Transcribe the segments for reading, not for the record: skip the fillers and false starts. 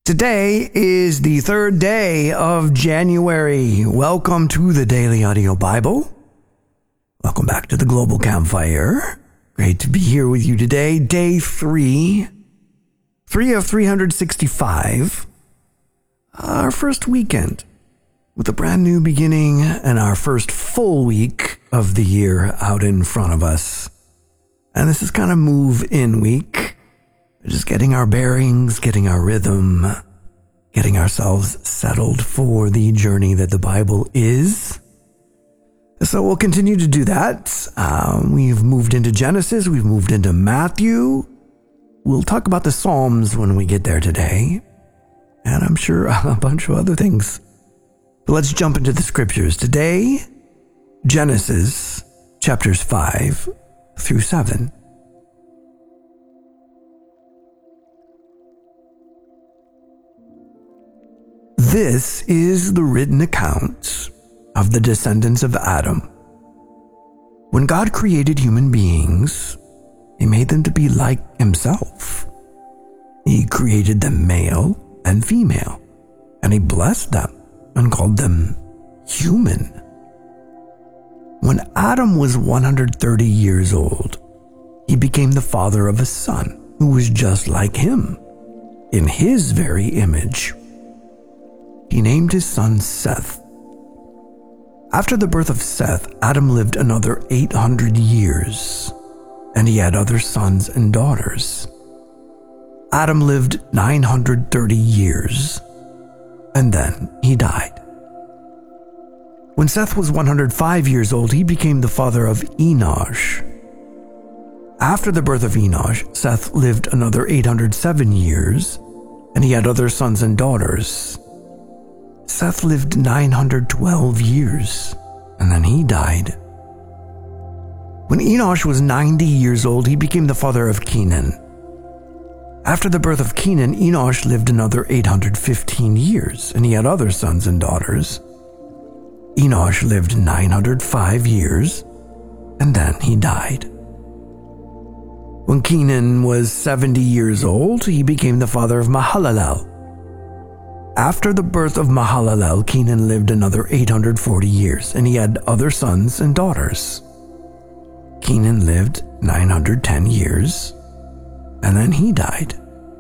Today is the third day of January. Welcome to the Daily Audio Bible. Welcome back to the Global Campfire. Great to be here with you today. Day 3 of 365. Our first weekend with a brand new beginning and our first full week of the year out in front of us. And this is kind of move-in week. Just getting our bearings, getting our rhythm, getting ourselves settled for the journey that the Bible is. So we'll continue to do that. We've moved into Genesis. We've moved into Matthew. We'll talk about the Psalms when we get there today. And I'm sure a bunch of other things. But let's jump into the scriptures. Today, Genesis chapters 5 through 7. This is the written account of the descendants of Adam. When God created human beings, He made them to be like Himself. He created them male and female, and He blessed them and called them human. When Adam was 130 years old, he became the father of a son who was just like him, in His very image. He named his son Seth. After the birth of Seth, Adam lived another 800 years, and he had other sons and daughters. Adam lived 930 years, and then he died. When Seth was 105 years old, he became the father of Enosh. After the birth of Enosh, Seth lived another 807 years, and he had other sons and daughters. Seth lived 912 years, and then he died. When Enosh was 90 years old, he became the father of Kenan. After the birth of Kenan, Enosh lived another 815 years, and he had other sons and daughters. Enosh lived 905 years, and then he died. When Kenan was 70 years old, he became the father of Mahalalel. After the birth of Mahalalel, Kenan lived another 840 years, and he had other sons and daughters. Kenan lived 910 years, and then he died.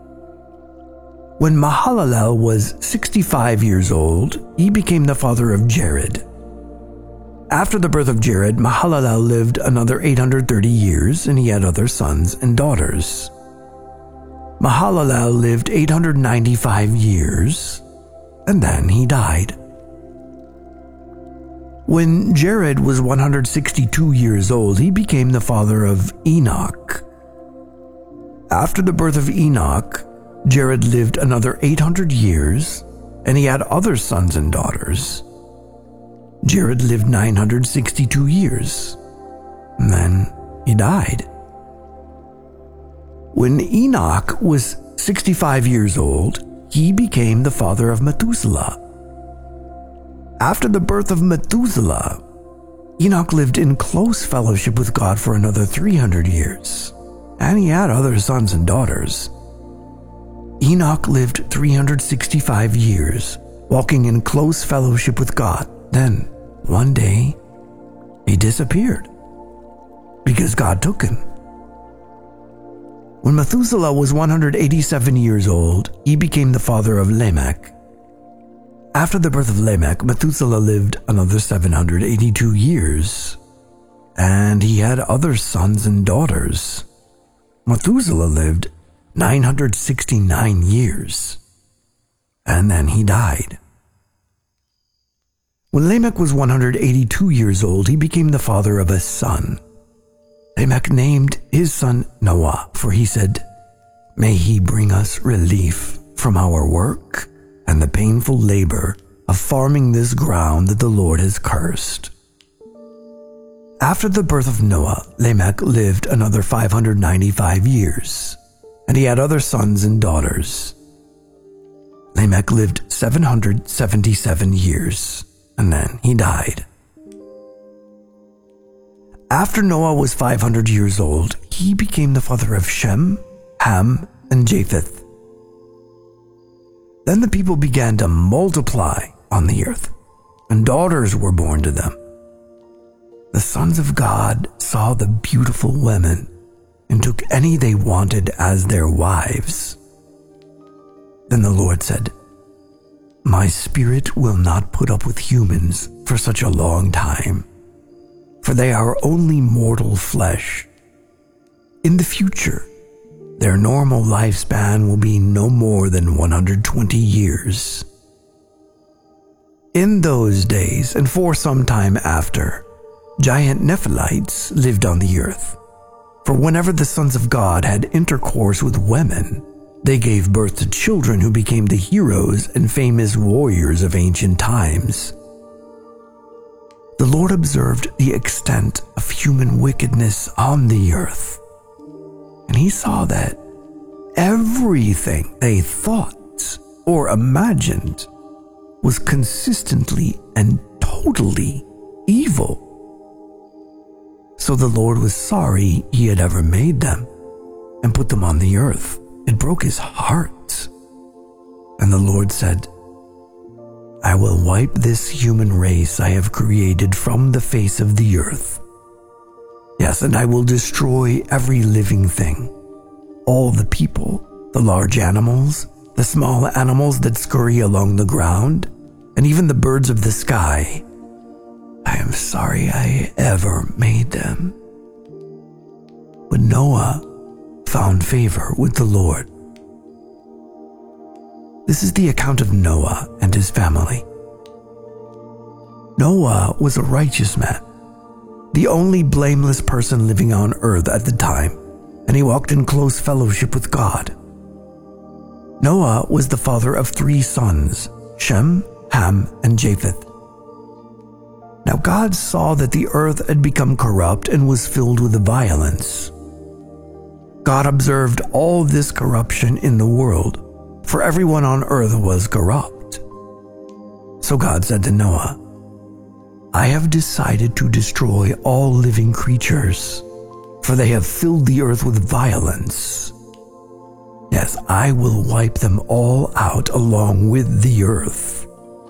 When Mahalalel was 65 years old, he became the father of Jared. After the birth of Jared, Mahalalel lived another 830 years, and he had other sons and daughters. Mahalalel lived 895 years, and then he died. When Jared was 162 years old, he became the father of Enoch. After the birth of Enoch, Jared lived another 800 years, and he had other sons and daughters. Jared lived 962 years, and then he died. When Enoch was 65 years old, he became the father of Methuselah. After the birth of Methuselah, Enoch lived in close fellowship with God for another 300 years, and he had other sons and daughters. Enoch lived 365 years, walking in close fellowship with God. Then, one day, he disappeared because God took him. When Methuselah was 187 years old, he became the father of Lamech. After the birth of Lamech, Methuselah lived another 782 years, and he had other sons and daughters. Methuselah lived 969 years, and then he died. When Lamech was 182 years old, he became the father of a son. Lamech named his son Noah, for he said, "May he bring us relief from our work and the painful labor of farming this ground that the Lord has cursed." After the birth of Noah, Lamech lived another 595 years, and he had other sons and daughters. Lamech lived 777 years, and then he died. After Noah was 500 years old, he became the father of Shem, Ham, and Japheth. Then the people began to multiply on the earth, and daughters were born to them. The sons of God saw the beautiful women and took any they wanted as their wives. Then the Lord said, "My spirit will not put up with humans for such a long time, for they are only mortal flesh. In the future, their normal lifespan will be no more than 120 years. In those days, and for some time after, giant Nephilites lived on the earth. For whenever the sons of God had intercourse with women, they gave birth to children who became the heroes and famous warriors of ancient times. The Lord observed the extent of human wickedness on the earth, and he saw that everything they thought or imagined was consistently and totally evil. So the Lord was sorry he had ever made them and put them on the earth. It broke his heart. And the Lord said, "I will wipe this human race I have created from the face of the earth. Yes, and I will destroy every living thing, all the people, the large animals, the small animals that scurry along the ground, and even the birds of the sky. I am sorry I ever made them." But Noah found favor with the Lord. This is the account of Noah and his family. Noah was a righteous man, the only blameless person living on earth at the time, and he walked in close fellowship with God. Noah was the father of 3 sons, Shem, Ham, and Japheth. Now God saw that the earth had become corrupt and was filled with violence. God observed all this corruption in the world, for everyone on earth was corrupt. So God said to Noah, "I have decided to destroy all living creatures, for they have filled the earth with violence. Yes, I will wipe them all out along with the earth.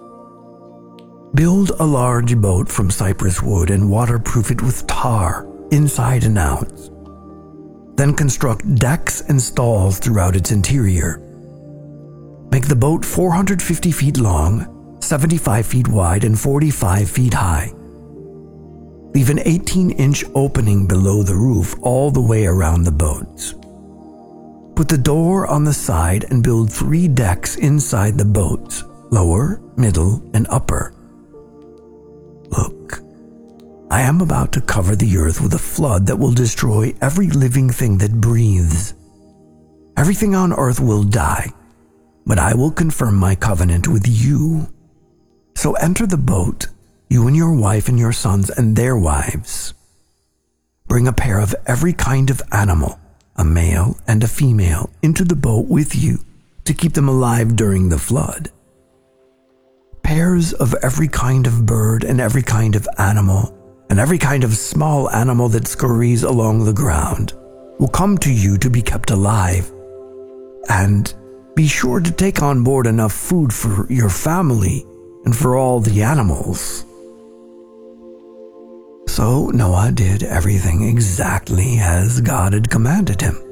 Build a large boat from cypress wood and waterproof it with tar, inside and out. Then construct decks and stalls throughout its interior. Make the boat 450 feet long, 75 feet wide, and 45 feet high. Leave an 18-inch opening below the roof all the way around the boat. Put the door on the side and build 3 decks inside the boat, lower, middle, and upper. Look, I am about to cover the earth with a flood that will destroy every living thing that breathes. Everything on earth will die, but I will confirm my covenant with you. So enter the boat, you and your wife and your sons and their wives. Bring a pair of every kind of animal, a male and a female, into the boat with you to keep them alive during the flood. Pairs of every kind of bird and every kind of animal and every kind of small animal that scurries along the ground will come to you to be kept alive. And be sure to take on board enough food for your family and for all the animals." So Noah did everything exactly as God had commanded him.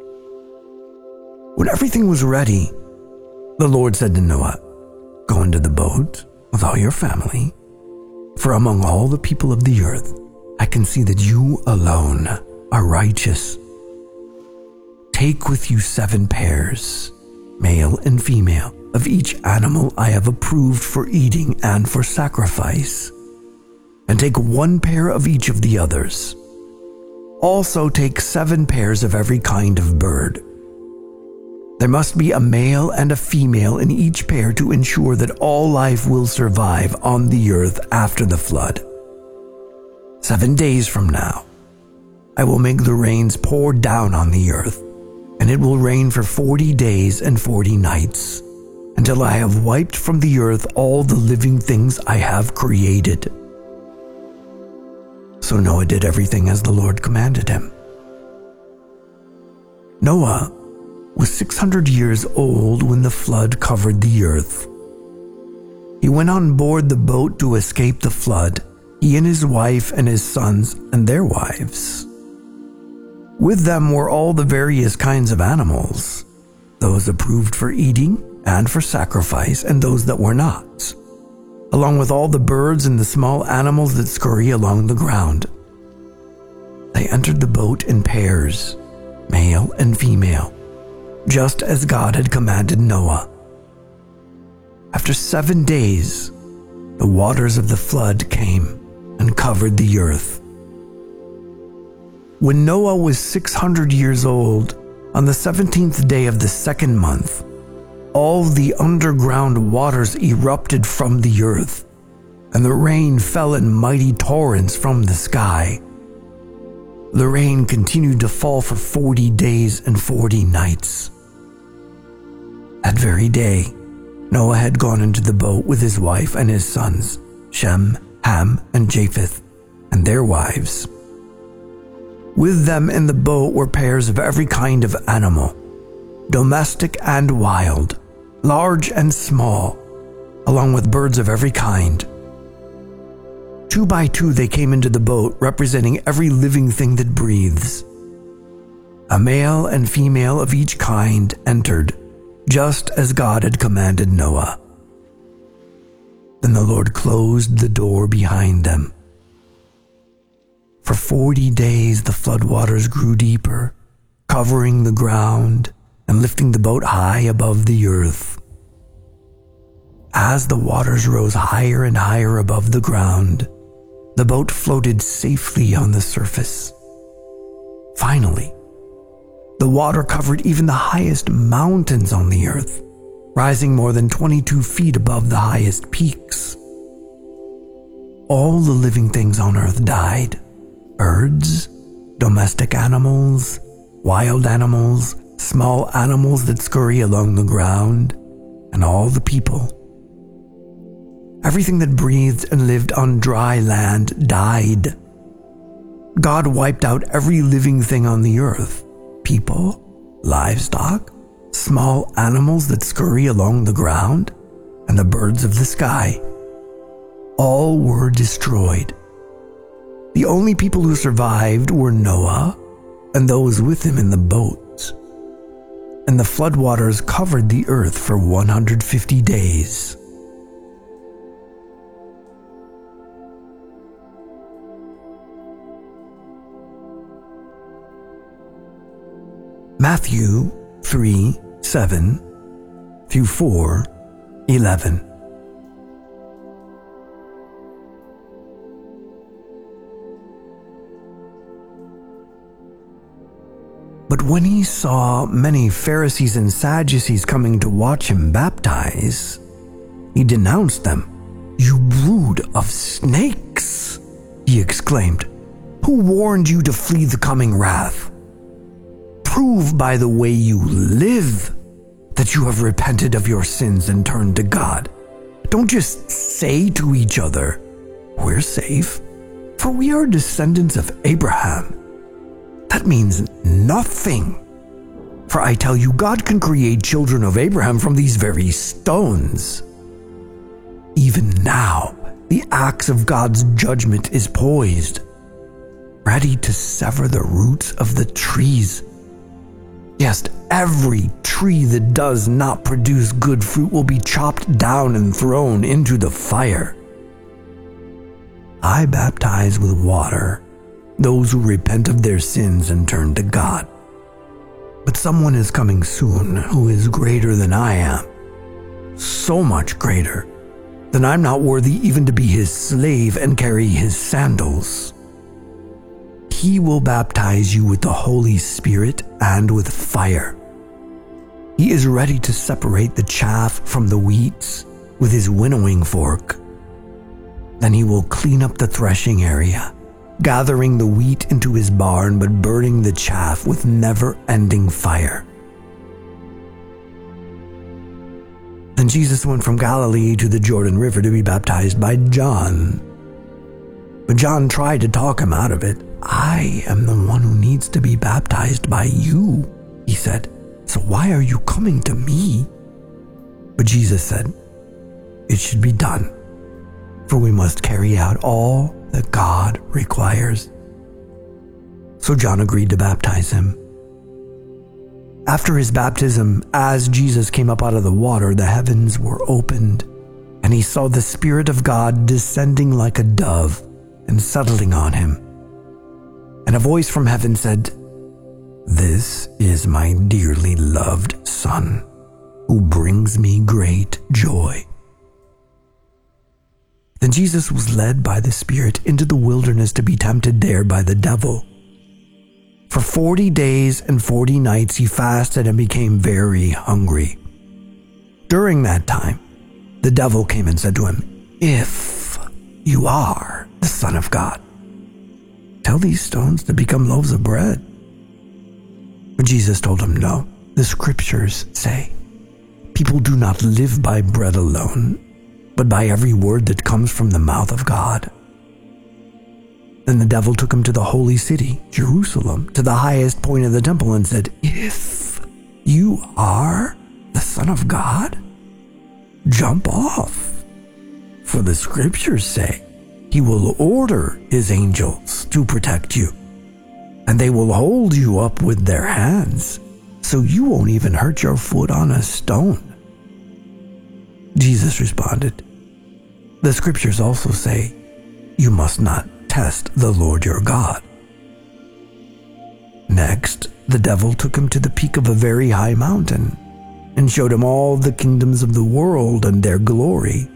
When everything was ready, the Lord said to Noah, "Go into the boat with all your family, for among all the people of the earth, I can see that you alone are righteous. Take with you 7 pairs, male and female, of each animal I have approved for eating and for sacrifice, and take 1 pair of each of the others. Also take 7 pairs of every kind of bird. There must be a male and a female in each pair to ensure that all life will survive on the earth after the flood. 7 days from now, I will make the rains pour down on the earth, and it will rain for 40 days and 40 nights, until I have wiped from the earth all the living things I have created." So Noah did everything as the Lord commanded him. Noah was 600 years old when the flood covered the earth. He went on board the boat to escape the flood, he and his wife and his sons and their wives. With them were all the various kinds of animals, those approved for eating and for sacrifice, and those that were not, along with all the birds and the small animals that scurry along the ground. They entered the boat in pairs, male and female, just as God had commanded Noah. After 7 days, the waters of the flood came and covered the earth. When Noah was 600 years old, on the 17th day of the second month, all the underground waters erupted from the earth, and the rain fell in mighty torrents from the sky. The rain continued to fall for 40 days and 40 nights. That very day, Noah had gone into the boat with his wife and his sons, Shem, Ham, and Japheth, and their wives. With them in the boat were pairs of every kind of animal, domestic and wild, large and small, along with birds of every kind. 2 by 2 they came into the boat, representing every living thing that breathes. A male and female of each kind entered, just as God had commanded Noah. Then the Lord closed the door behind them. For 40 days the floodwaters grew deeper, covering the ground and lifting the boat high above the earth. As the waters rose higher and higher above the ground, the boat floated safely on the surface. Finally, the water covered even the highest mountains on the earth, rising more than 22 feet above the highest peaks. All the living things on earth died. Birds, domestic animals, wild animals, small animals that scurry along the ground, and all the people. Everything that breathed and lived on dry land died. God wiped out every living thing on the earth, people, livestock, small animals that scurry along the ground, and the birds of the sky. All were destroyed. The only people who survived were Noah and those with him in the boat. And the floodwaters covered the earth for 150 days. Matthew 3:7 through 4:11. But when he saw many Pharisees and Sadducees coming to watch him baptize, he denounced them. "You brood of snakes," he exclaimed. "Who warned you to flee the coming wrath? Prove by the way you live that you have repented of your sins and turned to God. Don't just say to each other, 'We're safe, for we are descendants of Abraham.' That means nothing. For I tell you, God can create children of Abraham from these very stones. Even now, the axe of God's judgment is poised, ready to sever the roots of the trees. Yes, every tree that does not produce good fruit will be chopped down and thrown into the fire. I baptize with water those who repent of their sins and turn to God. But someone is coming soon who is greater than I am, so much greater that I'm not worthy even to be his slave and carry his sandals. He will baptize you with the Holy Spirit and with fire. He is ready to separate the chaff from the wheat with his winnowing fork. Then he will clean up the threshing area, gathering the wheat into his barn but burning the chaff with never-ending fire." Then Jesus went from Galilee to the Jordan River to be baptized by John. But John tried to talk him out of it. "I am the one who needs to be baptized by you," he said. So why are you coming to me?" But Jesus said, "It should be done, for we must carry out all that God requires." So John agreed to baptize him. After his baptism, as Jesus came up out of the water, the heavens were opened, and he saw the Spirit of God descending like a dove and settling on him. And a voice from heaven said, "This is my dearly loved Son, who brings me great joy." Then Jesus was led by the Spirit into the wilderness to be tempted there by the devil. For 40 days and 40 nights he fasted and became very hungry. During that time, the devil came and said to him, "If you are the Son of God, tell these stones to become loaves of bread." But Jesus told him, "No, the scriptures say, people do not live by bread alone, but by every word that comes from the mouth of God." Then the devil took him to the holy city, Jerusalem, to the highest point of the temple and said, "If you are the Son of God, jump off. For the scriptures say, he will order his angels to protect you, and they will hold you up with their hands, so you won't even hurt your foot on a stone." Jesus responded, "The scriptures also say, you must not test the Lord your God." Next, the devil took him to the peak of a very high mountain and showed him all the kingdoms of the world and their glory.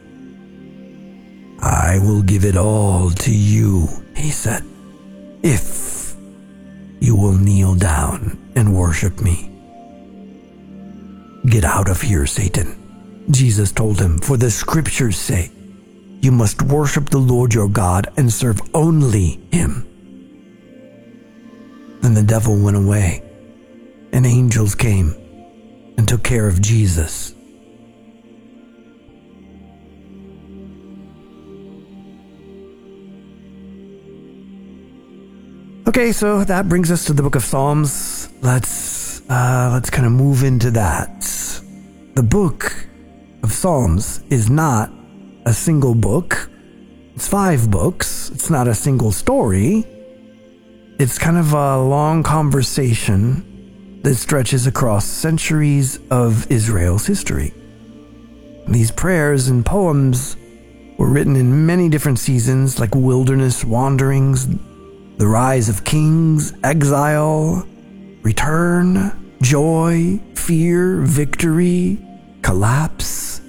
"I will give it all to you," he said, "if you will kneel down and worship me." "Get out of here, Satan," Jesus told him, "for the scriptures say, you must worship the Lord your God and serve only him." Then the devil went away, and angels came and took care of Jesus. Okay, so that brings us to the book of Psalms. Let's kind of move into that. The book of Psalms is not a single book. It's 5 books. It's not a single story. It's kind of a long conversation that stretches across centuries of Israel's history. These prayers and poems were written in many different seasons, like wilderness wanderings, the rise of kings, exile, return, joy, fear, victory, collapse.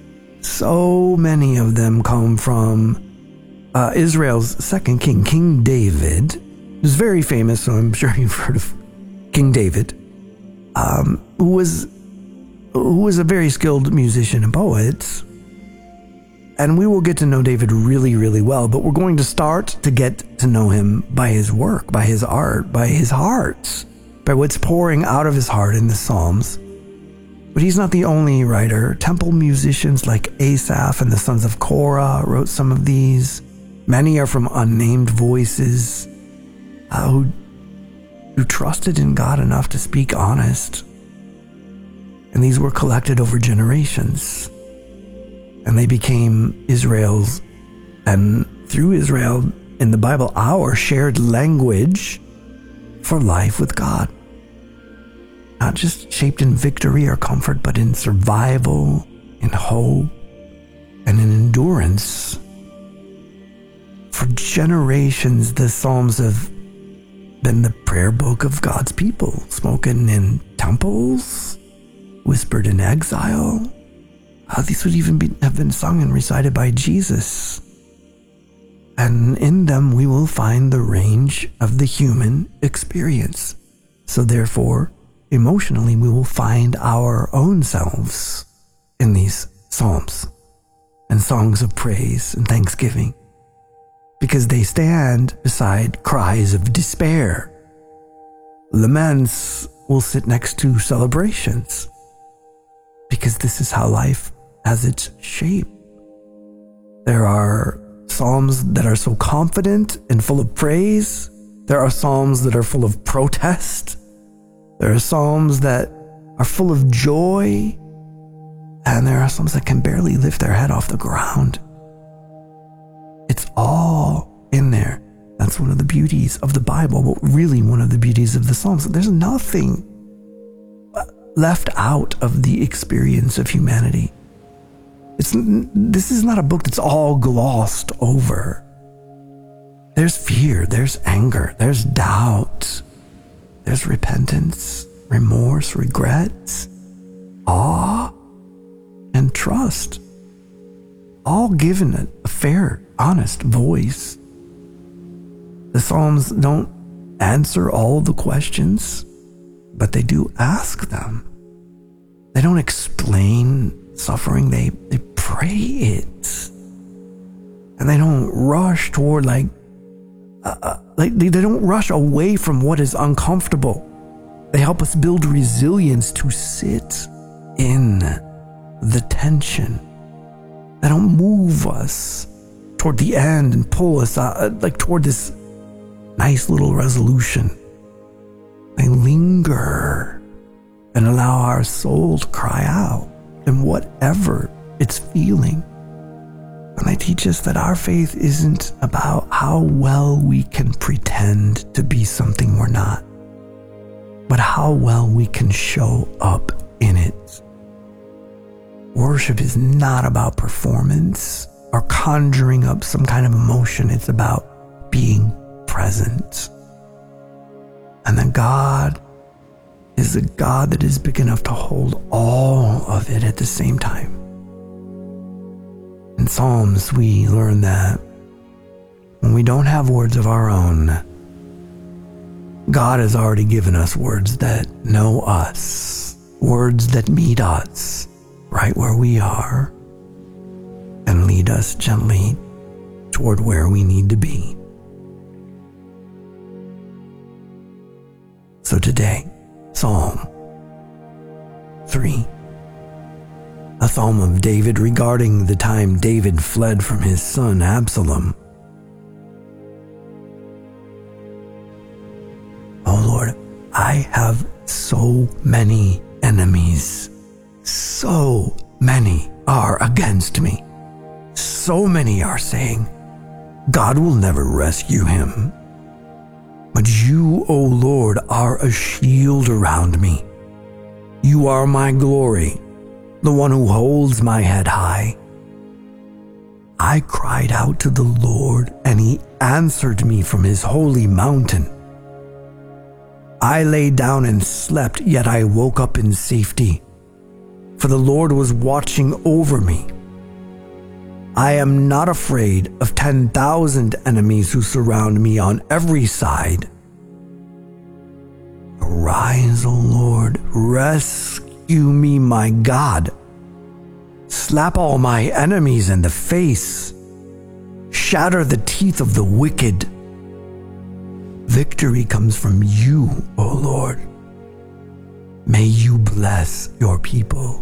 So many of them come from Israel's second king, King David. He was very famous, so I'm sure you've heard of King David, who was a very skilled musician and poet. And we will get to know David really, really well, but we're going to start to get to know him by his work, by his art, by his heart, by what's pouring out of his heart in the Psalms. But he's not the only writer. Temple musicians like Asaph and the sons of Korah wrote some of these. Many are from unnamed voices who trusted in God enough to speak honest. And these were collected over generations. And they became Israel's, and through Israel in the Bible, our shared language for life with God. Not just shaped in victory or comfort, but in survival, in hope, and in endurance. For generations, the Psalms have been the prayer book of God's people, spoken in temples, whispered in exile. These would even have been sung and recited by Jesus. And in them we will find the range of the human experience. So therefore, emotionally, we will find our own selves in these psalms and songs of praise and thanksgiving, because they stand beside cries of despair. Laments will sit next to celebrations, because this is how life has its shape. There are psalms that are so confident and full of praise. There are psalms that are full of protest. There are psalms that are full of joy, and there are some that can barely lift their head off the ground. It's all in there. That's one of the beauties of the Bible, but really one of the beauties of the Psalms. There's nothing left out of the experience of humanity. This is not a book that's all glossed over. There's fear, there's anger, there's doubt, there's repentance, remorse, regrets, awe, and trust, all given a fair, honest voice. The Psalms don't answer all the questions, but they do ask them. They don't explain suffering, they pray it. And they don't rush toward they don't rush away from what is uncomfortable. They help us build resilience to sit in the tension. They don't move us toward the end and pull us toward this nice little resolution. They linger and allow our soul to cry out in whatever it's feeling. And they teach us that our faith isn't about how well we can pretend to be something we're not, but how well we can show up in it. Worship is not about performance or conjuring up some kind of emotion. It's about being present. And then God is a God that is big enough to hold all of it at the same time. In Psalms, we learn that when we don't have words of our own, God has already given us words that know us, words that meet us right where we are and lead us gently toward where we need to be. So today, Psalm 3, a psalm of David regarding the time David fled from his son Absalom. Oh Lord, I have so many enemies. So many are against me. So many are saying, God will never rescue him. But you, O Lord, are a shield around me. You are my glory, the one who holds my head high. I cried out to the Lord, and he answered me from his holy mountain. I lay down and slept, yet I woke up in safety, for the Lord was watching over me. I am not afraid of 10,000 enemies who surround me on every side. Arise, O Lord, rescue me, my God. Slap all my enemies in the face. Shatter the teeth of the wicked. Victory comes from you, O Lord. May you bless your people.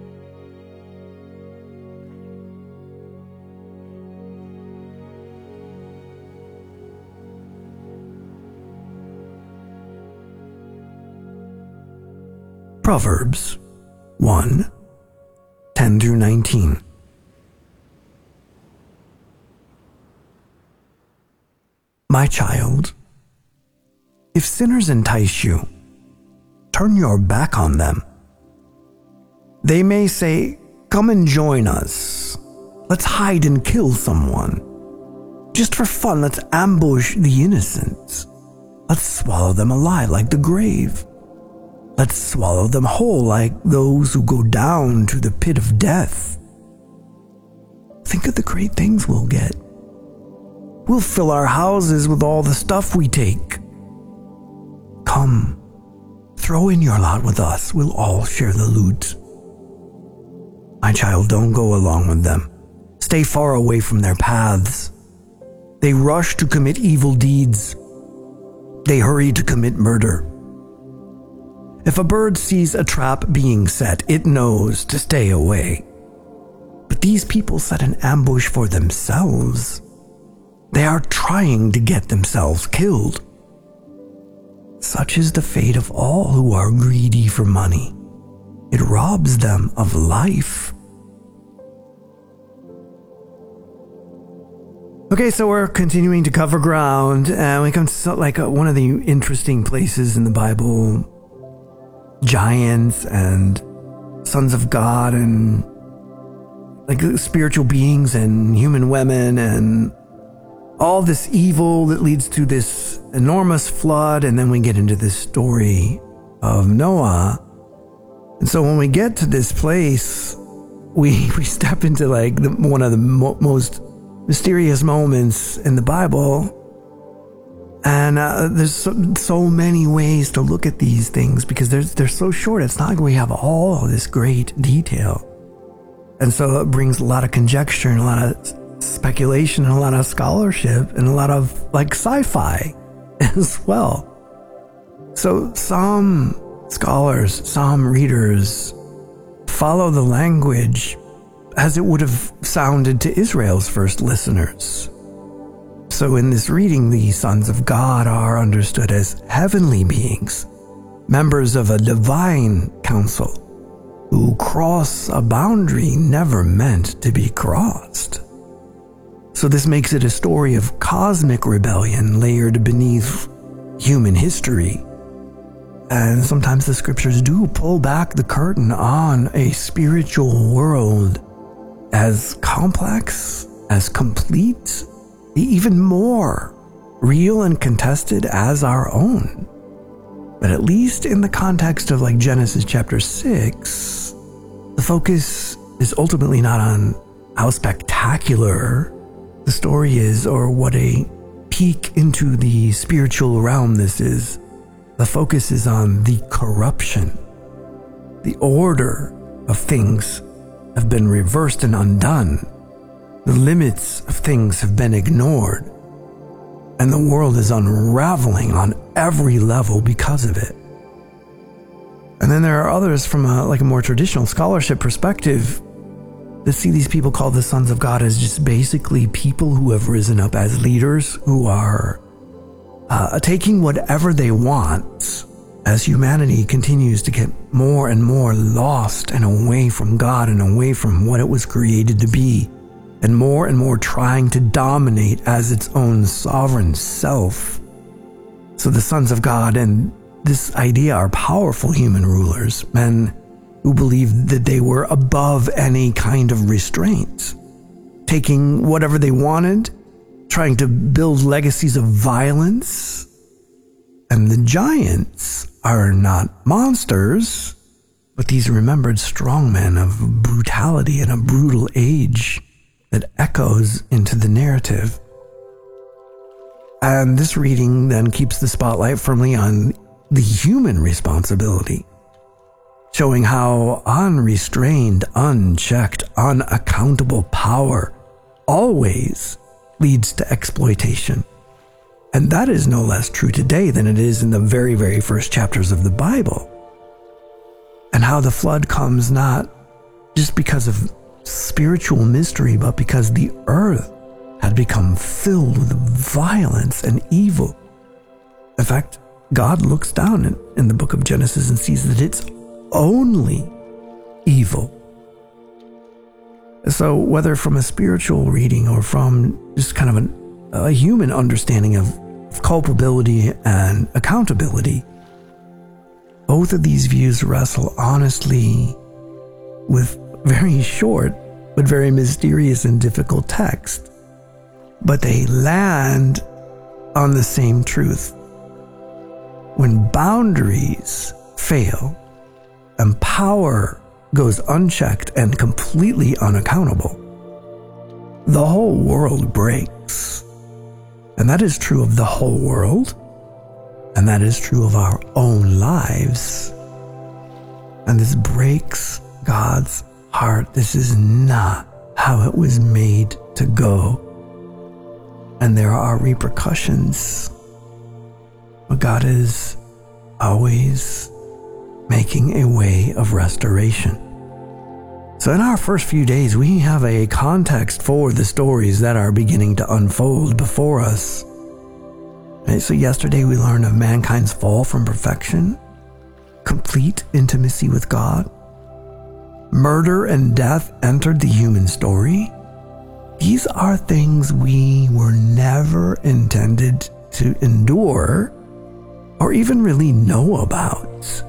Proverbs 1, 10 through 19. My child, if sinners entice you, turn your back on them. They may say, come and join us. Let's hide and kill someone. Just for fun, let's ambush the innocent. Let's swallow them alive like the grave. Let's swallow them whole like those who go down to the pit of death. Think of the great things we'll get. We'll fill our houses with all the stuff we take. Come, throw in your lot with us. We'll all share the loot. My child, don't go along with them. Stay far away from their paths. They rush to commit evil deeds. They hurry to commit murder. If a bird sees a trap being set, it knows to stay away. But these people set an ambush for themselves. They are trying to get themselves killed. Such is the fate of all who are greedy for money. it robs them of life. Okay, so we're continuing to cover ground, and we come to one of the interesting places in the Bible. Giants and sons of God and spiritual beings and human women and all this evil that leads to this enormous flood. And then we get into this story of Noah. And so when we get to this place, we step into one of the most mysterious moments in the Bible. And there's so many ways to look at these things because they're so short. It's not like we have all of this great detail. And so it brings a lot of conjecture and a lot of speculation and a lot of scholarship and a lot of sci-fi as well. So some scholars, some readers follow the language as it would have sounded to Israel's first listeners. So in this reading, the sons of God are understood as heavenly beings, members of a divine council, who cross a boundary never meant to be crossed. So this makes it a story of cosmic rebellion layered beneath human history. And sometimes the scriptures do pull back the curtain on a spiritual world as complex, as complete, even more real and contested as our own. But at least in the context of Genesis chapter 6, the focus is ultimately not on how spectacular the story is or what a peek into the spiritual realm this is. The focus is on the corruption. The order of things have been reversed and undone. The limits of things have been ignored. And the world is unraveling on every level because of it. And then there are others from a more traditional scholarship perspective that see these people called the sons of God as just basically people who have risen up as leaders who are taking whatever they want as humanity continues to get more and more lost and away from God and away from what it was created to be, and more trying to dominate as its own sovereign self. So the sons of God and this idea are powerful human rulers, men who believed that they were above any kind of restraint, taking whatever they wanted, trying to build legacies of violence. And the giants are not monsters, but these remembered strongmen of brutality in a brutal age that echoes into the narrative. And this reading then keeps the spotlight firmly on the human responsibility, showing how unrestrained, unchecked, unaccountable power always leads to exploitation. And that is no less true today than it is in the very, very first chapters of the Bible. And how the flood comes not just because of spiritual mystery, but because the earth had become filled with violence and evil. In fact, God looks down in the book of Genesis and sees that it's only evil. So whether from a spiritual reading or from just kind of a human understanding of culpability and accountability, both of these views wrestle honestly with very short but very mysterious and difficult text. But they land on the same truth. When boundaries fail and power goes unchecked and completely unaccountable, the whole world breaks. And that is true of the whole world, and that is true of our own lives. And this breaks God's heart. This is not how it was made to go. And there are repercussions. But God is always making a way of restoration. So in our first few days, we have a context for the stories that are beginning to unfold before us. Right, so yesterday we learned of mankind's fall from perfection, complete intimacy with God, murder and death entered the human story, these are things we were never intended to endure or even really know about.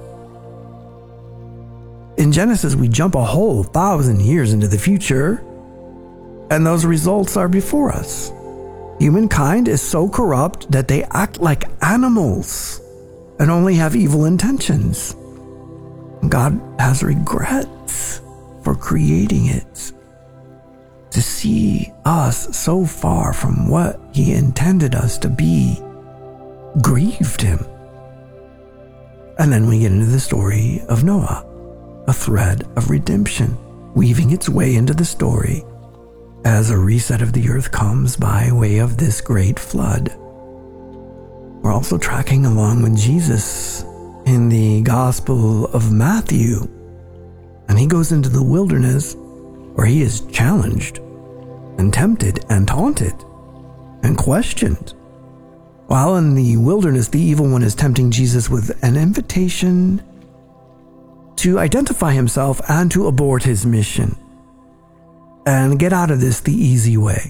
In Genesis, we jump a whole 1,000 years into the future, and those results are before us. Humankind is so corrupt that they act like animals and only have evil intentions. God has regrets for creating it. To see us so far from what He intended us to be grieved Him. And then we get into the story of Noah, a thread of redemption, weaving its way into the story as a reset of the earth comes by way of this great flood. We're also tracking along with Jesus in the Gospel of Matthew, and He goes into the wilderness where He is challenged and tempted and taunted and questioned. While in the wilderness, the evil one is tempting Jesus with an invitation to identify himself and to abort his mission and get out of this the easy way.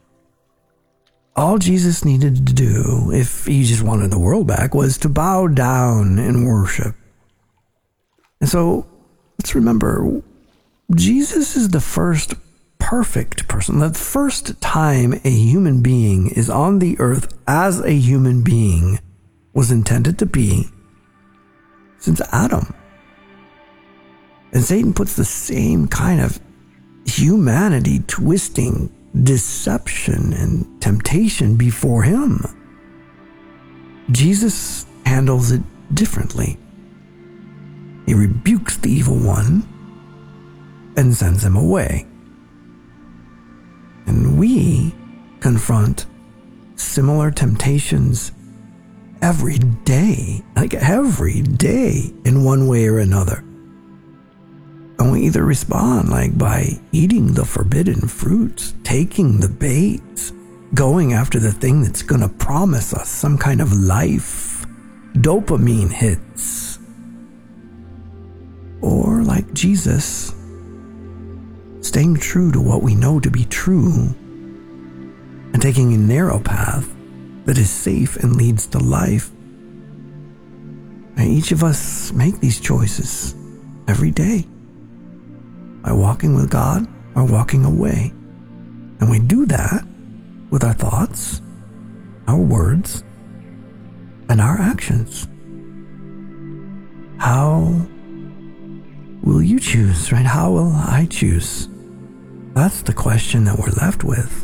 All Jesus needed to do, if He just wanted the world back, was to bow down in worship. And so, let's remember, Jesus is the first perfect person. The first time a human being is on the earth as a human being was intended to be since Adam. And Satan puts the same kind of humanity twisting, deception, and temptation before him. Jesus handles it differently. He rebukes the evil one and sends him away. And we confront similar temptations every day, in one way or another. And we either respond by eating the forbidden fruits, taking the bait, going after the thing that's going to promise us some kind of life, dopamine hits. Or like Jesus, staying true to what we know to be true and taking a narrow path that is safe and leads to life. And each of us make these choices every day. By walking with God or walking away. And we do that with our thoughts, our words, and our actions. How will you choose, right? How will I choose? That's the question that we're left with.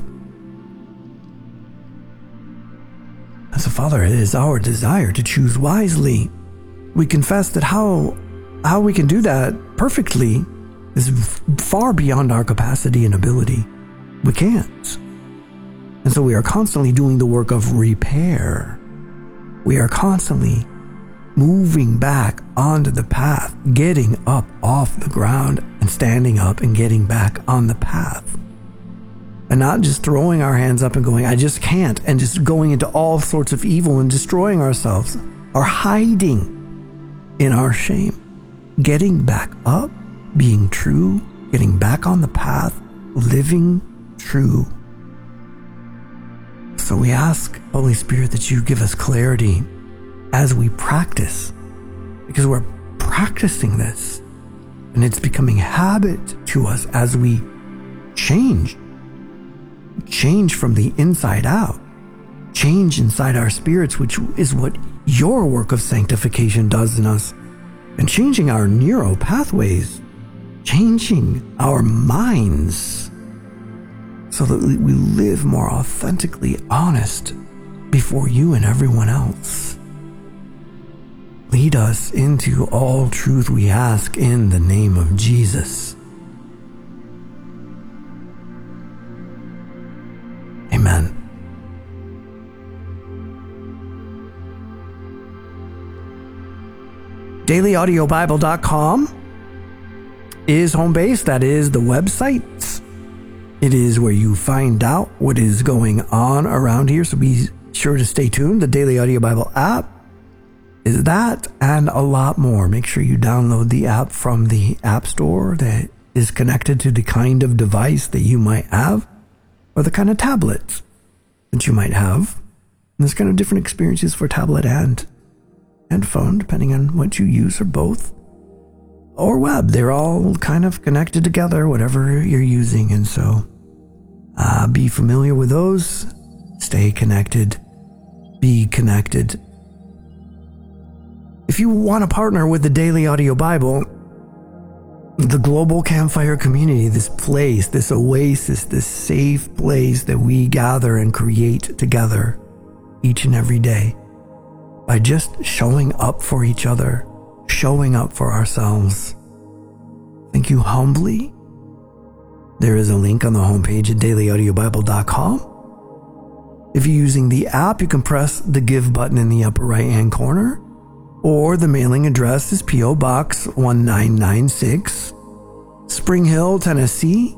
As a father, it is our desire to choose wisely. We confess that how we can do that perfectly is far beyond our capacity and ability. We can't. And so we are constantly doing the work of repair. We are constantly moving back onto the path, getting up off the ground and standing up and getting back on the path. And not just throwing our hands up and going, I just can't, and just going into all sorts of evil and destroying ourselves or hiding in our shame. Getting back up, being true, getting back on the path, living true. So we ask, Holy Spirit, that you give us clarity as we practice, because we're practicing this and it's becoming habit to us as we change from the inside out, change inside our spirits, which is what your work of sanctification does in us, and changing our neural pathways, changing our minds so that we live more authentically honest before you and everyone else. Lead us into all truth, we ask in the name of Jesus. Amen. DailyAudioBible.com is home base. That is the website. It is where you find out what is going on around here, so be sure to stay tuned. The Daily Audio Bible app is that and a lot more. Make sure you download the app from the App Store. That is connected to the kind of device that you might have or the kind of tablet that you might have. And there's kind of different experiences for tablet and phone, depending on what you use, or both, or web. They're all kind of connected together, whatever you're using. And so be familiar with those. Stay connected. Be connected. If you want to partner with the Daily Audio Bible, the global campfire community, this place, this oasis, this safe place that we gather and create together each and every day, by just showing up for each other, showing up for ourselves. Thank you humbly. There is a link on the homepage at dailyaudiobible.com. If you're using the app, you can press the Give button in the upper right-hand corner, or the mailing address is P.O. Box 1996, Spring Hill, Tennessee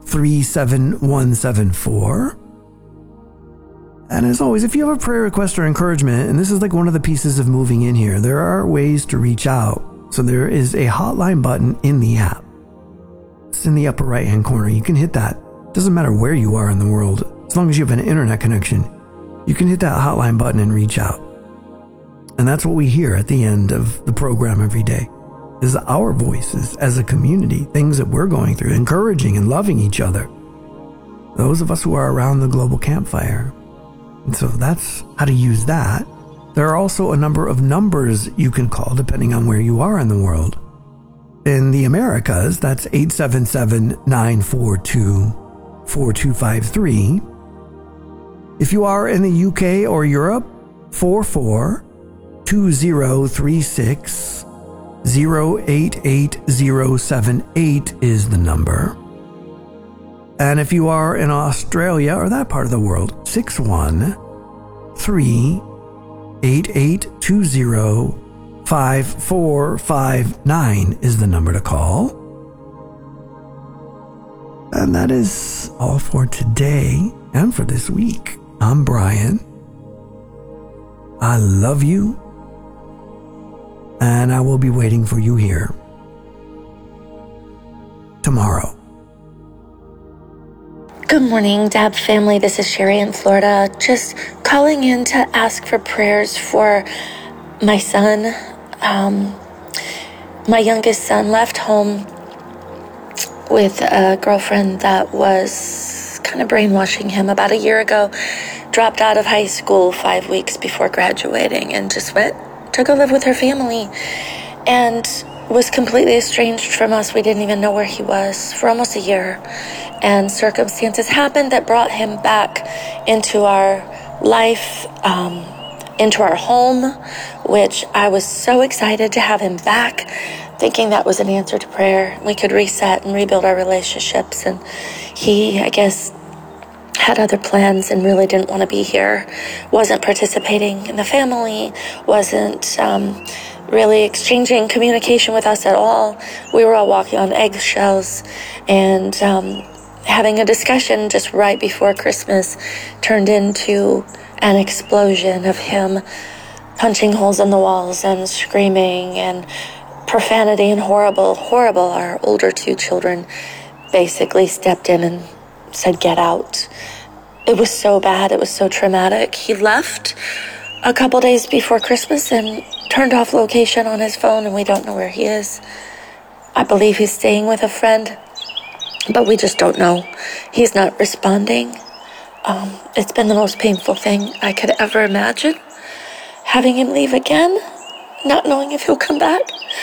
37174. And as always, if you have a prayer request or encouragement, and this is like one of the pieces of moving in here, there are ways to reach out. So there is a hotline button in the app. It's in the upper right-hand corner. You can hit that. It doesn't matter where you are in the world. As long as you have an internet connection, you can hit that hotline button and reach out. And that's what we hear at the end of the program every day, is our voices as a community, things that we're going through, encouraging and loving each other. Those of us who are around the global campfire. And so that's how to use that. There are also a number of numbers you can call depending on where you are in the world. In the Americas, that's 877-942-4253. If you are in the UK or Europe, 44-2036 088078 is the number. And if you are in Australia or that part of the world, 613-8820-5459 is the number to call. And that is all for today and for this week. I'm Brian. I love you. And I will be waiting for you here tomorrow. Good morning, Dab family. This is Sherry in Florida. Just calling in to ask for prayers for my son. My youngest son left home with a girlfriend that was kind of brainwashing him about a year ago. Dropped out of high school 5 weeks before graduating and just went to go live with her family. And was completely estranged from us. We didn't even know where he was for almost a year. And circumstances happened that brought him back into our life, into our home, which I was so excited to have him back, thinking that was an answer to prayer. We could reset and rebuild our relationships. And he, I guess, had other plans and really didn't want to be here. Wasn't participating in the family, wasn't really exchanging communication with us at all. We were all walking on eggshells, and having a discussion just right before Christmas turned into an explosion of him punching holes in the walls and screaming and profanity and horrible. Our older two children basically stepped in and said, "Get out." It was so bad. It was so traumatic. He left a couple days before Christmas and turned off location on his phone, and we don't know where he is. I believe he's staying with a friend, but we just don't know. He's not responding. It's been the most painful thing I could ever imagine. Having him leave again, not knowing if he'll come back.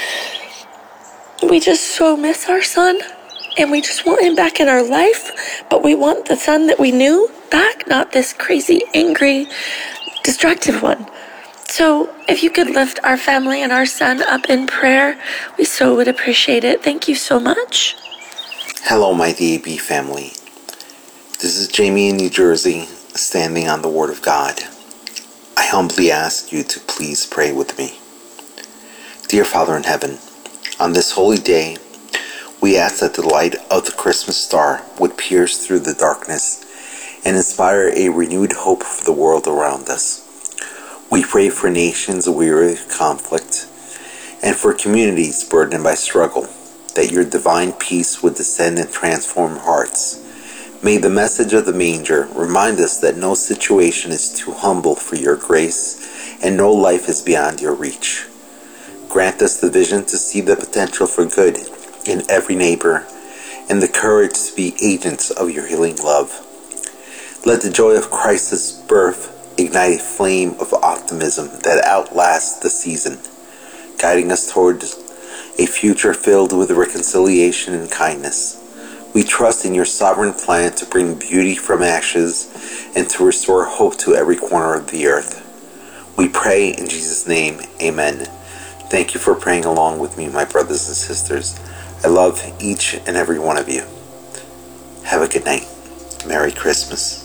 We just so miss our son, and we just want him back in our life, but we want the son that we knew back, not this crazy, angry, destructive one. So if you could lift our family and our son up in prayer, we so would appreciate it. Thank you so much. Hello, my DAB family. This is Jamie in New Jersey, standing on the Word of God. I humbly ask you to please pray with me. Dear Father in heaven, on this holy day, we ask that the light of the Christmas star would pierce through the darkness and inspire a renewed hope for the world around us. We pray for nations weary of conflict and for communities burdened by struggle. that your divine peace would descend and transform hearts. May the message of the manger remind us that no situation is too humble for your grace, and no life is beyond your reach. Grant us the vision to see the potential for good in every neighbor, and the courage to be agents of your healing love. Let the joy of Christ's birth ignite a flame of optimism that outlasts the season, guiding us toward a future filled with reconciliation and kindness. We trust in your sovereign plan to bring beauty from ashes and to restore hope to every corner of the earth. We pray in Jesus' name, amen. Thank you for praying along with me, my brothers and sisters. I love each and every one of you. Have a good night. Merry Christmas.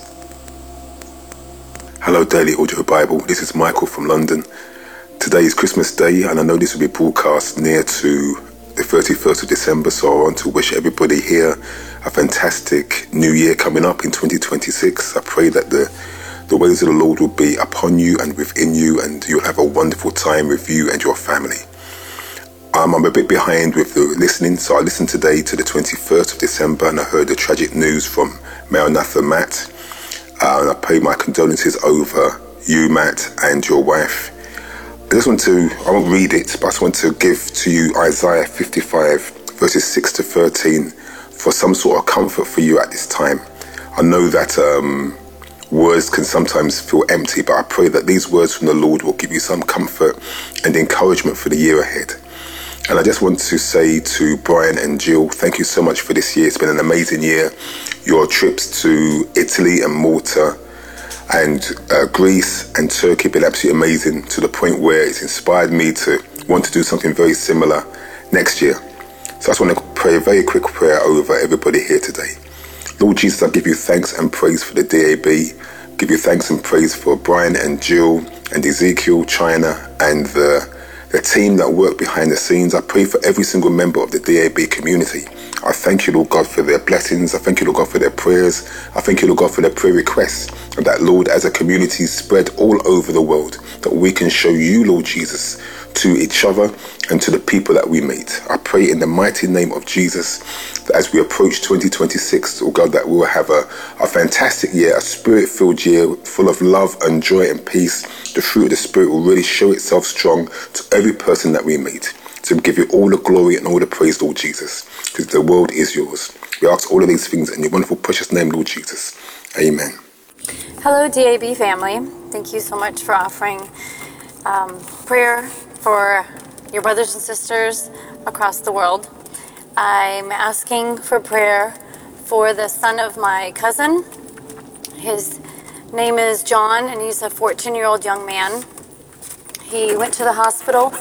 Hello, Daily Audio Bible. This is Michael from London. Today is Christmas Day, and I know this will be broadcast near to the 31st of December, so I want to wish everybody here a fantastic new year coming up in 2026. I pray that the ways of the Lord will be upon you and within you, and you'll have a wonderful time with you and your family. I'm a bit behind with the listening, so I listened today to the 21st of December, and I heard the tragic news from Maranatha Matt. And I pay my condolences over you, Matt, and your wife. I won't read it, but I just want to give to you Isaiah 55, verses 6 to 13, for some sort of comfort for you at this time. I know that words can sometimes feel empty, but I pray that these words from the Lord will give you some comfort and encouragement for the year ahead. And I just want to say to Brian and Jill, thank you so much for this year. It's been an amazing year. Your trips to Italy and Malta and Greece and Turkey have been absolutely amazing, to the point where it's inspired me to want to do something very similar next year. So I just want to pray a very quick prayer over everybody here today. Lord Jesus, I give you thanks and praise for the DAB. Give you thanks and praise for Brian and Jill and Ezekiel, China, and the team that work behind the scenes. I pray for every single member of the DAB community. I thank you, Lord God, for their blessings. I thank you, Lord God, for their prayers. I thank you, Lord God, for their prayer requests. And that, Lord, as a community spread all over the world, that we can show you, Lord Jesus, to each other and to the people that we meet. I pray in the mighty name of Jesus that as we approach 2026, oh God, that we will have a fantastic year, a spirit-filled year full of love and joy and peace. The fruit of the Spirit will really show itself strong to every person that we meet. So we give you all the glory and all the praise, Lord Jesus, because the world is yours. We ask all of these things in your wonderful, precious name, Lord Jesus. Amen. Hello, DAB family. Thank you so much for offering prayer for your brothers and sisters across the world. I'm asking for prayer for the son of my cousin. His name is John, and he's a 14-year-old young man. He went to the hospital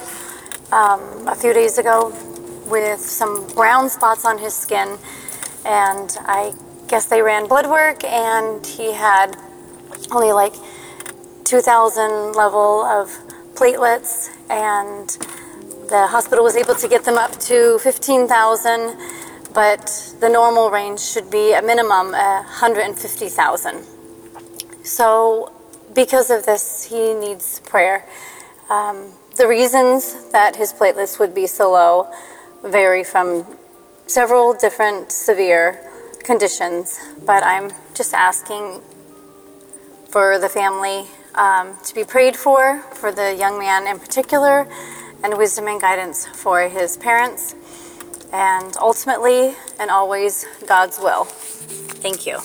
a few days ago with some brown spots on his skin, and I guess they ran blood work, and he had only like 2,000 level of platelets, and the hospital was able to get them up to 15,000, but the normal range should be a minimum 150,000. So because of this, he needs prayer. The reasons that his platelets would be so low vary from several different severe conditions, but I'm just asking for the family to be prayed for the young man in particular, and wisdom and guidance for his parents, and ultimately and always God's will. Thank you.